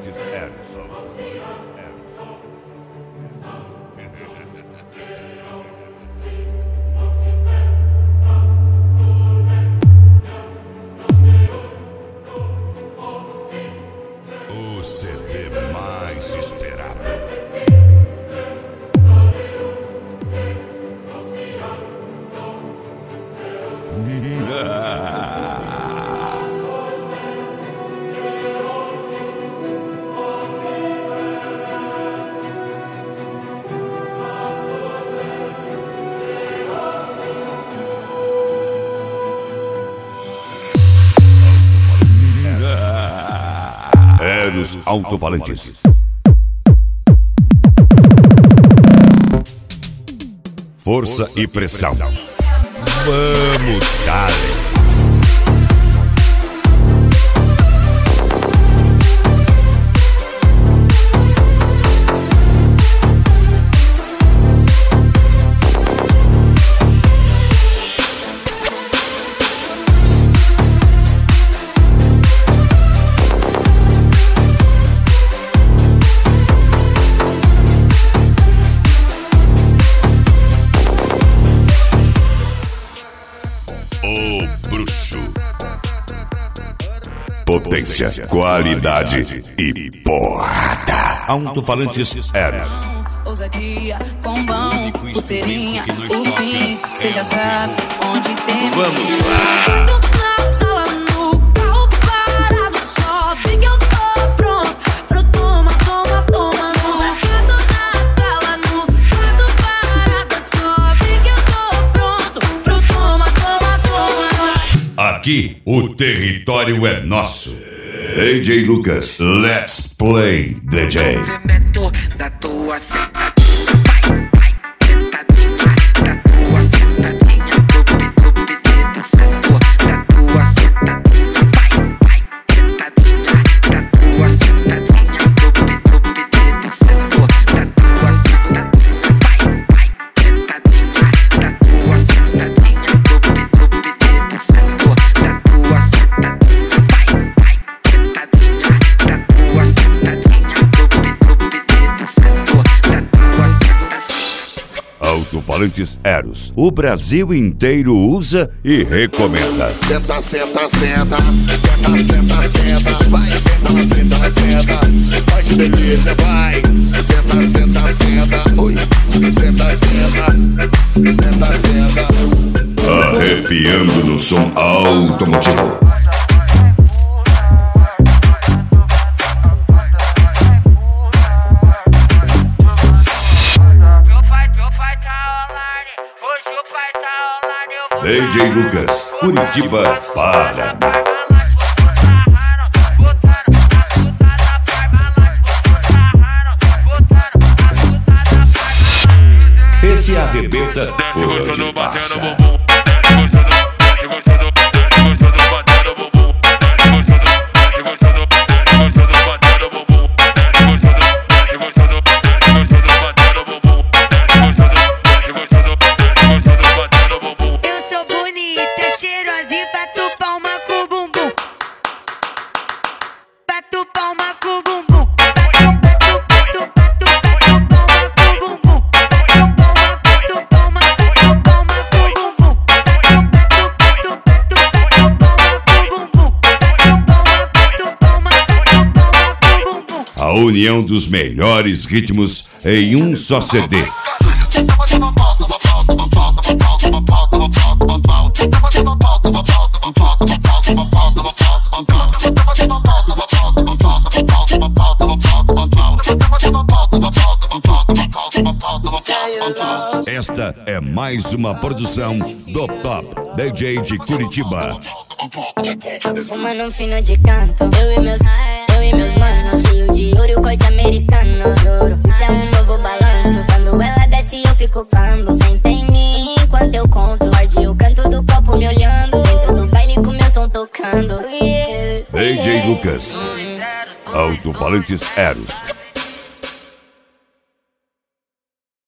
Alto-falantes Eros. O CD mais esperado. Eros Alto-falantes. Força e pressão. Vamos, dale. O bruxo. Potência, qualidade e porrada. Alto-falantes Eros. Ousadia, combão, pulseirinha, o fim, cê já sabe onde tem. Vamos lá. Na sala, no carro parado, só vê que eu tô pronto pro toma, toma, toma. No mercado, na sala, no carro parado, só vê que eu tô pronto pro toma, toma, toma. Aqui o território é nosso. DJ Lucas, let's play DJ. Da tua sentadinha, vai, vai, sentadinha, da tua sentadinha, tupi, tupi, teta, sentou, da tua sentadinha, vai, vai, sentadinha, da tua sentadinha, tupi, tupi, teta, sentou, da tua sentadinha, vai, vai, sentadinha, da tua sentadinha, tupi, tupi, teta, sentou, da tua sentadinha, vai, vai, sentadinha, da tua sentadinha, tupi, tupi, teta, sentou, da tua sentadinha. Alto-falantes Eros. O Brasil inteiro usa e recomenda. Senta, senta, senta, senta, senta, senta, vai, senta, senta, senta, vai que delícia, vai, senta, senta, senta, oi, senta, senta, senta, senta. Arrepiando no som automotivo. DJ Lucas, Curitiba, Paraná. Esse arrebenta por onde passa. Cheirosa e bato palma com o bumbum. Bato palma com o bumbum. Bato, bato, bato, bato, bato palma com o bumbum. Bato palma, bato palma, bato palma com o bumbum. Bato, bato, bato, bato palma com o bumbum. Bato palma, bato palma com o bumbum. A união dos melhores ritmos em um só CD. Esta é mais uma produção do Top DJ de Curitiba. Fumando um fino de canto, eu e meus manos, cheio de ouro e o corte americano. Juro, isso é um novo balanço. Quando ela desce eu fico pambo. Senta em mim enquanto eu conto. Morde o canto do copo me olhando. Dentro do baile com meu som tocando. DJ Lucas, Alto-falantes Eros.